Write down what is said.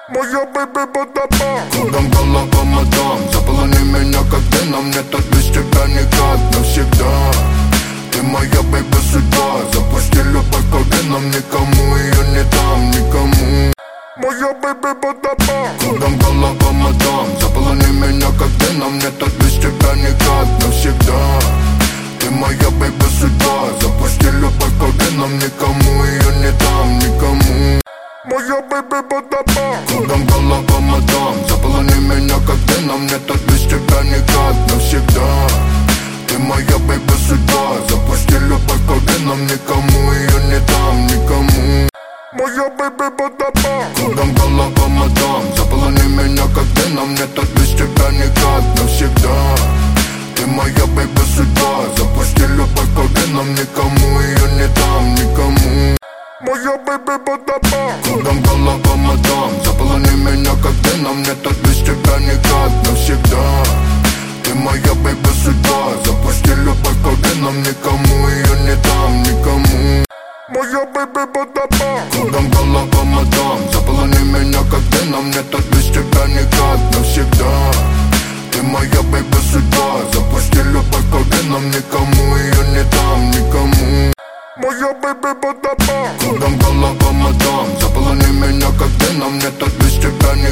Моя бэйби Бадабам. Кругом голова мадам, заполони меня как веном. Мне так без тебя никак навсегда. Ты моя бэйби судьба. Запусти любовь по венам, никому ее не дам, никому. Моя бэйби Бадабам. Кругом голова мадам, заполони меня как веном. Мне так без тебя никак навсегда. Ты моя бэйби судьба. Запусти любовь по венам, никому ее не дам, никому. Моя бэйби Бадабам. Кругом голова мадам, заполони меня как веном. Мне так без тебя никак навсегда. Ты моя бэйби судьба. Запусти любовь по венам, никому ее не дам, никому. Моя бэйби Бадабам. Кругом голова мадам, заполони меня как веном. Мне так без тебя никак навсегда. Ты моя бэйби судьба. Запусти любовь по венам, никому ее не дам, никому. Моя бэйби Бадабам. Кругом голова мадам, заполони меня как веном. Мне так без тебя никак навсегда. Ты моя бэйби судьба. Запусти любовь по венам, никому ее не дам, никому. Моя бэйби Бадабам. Кругом голова мадам, заполони меня как веном. Мне так без тебя никак навсегда. Ты моя бэйби судьба. Запусти любовь по венам, никому ее не дам, никому. Моя бэйби Бадабам. Кругом голова мадам, заполони меня как веном. Мне так без тебя никак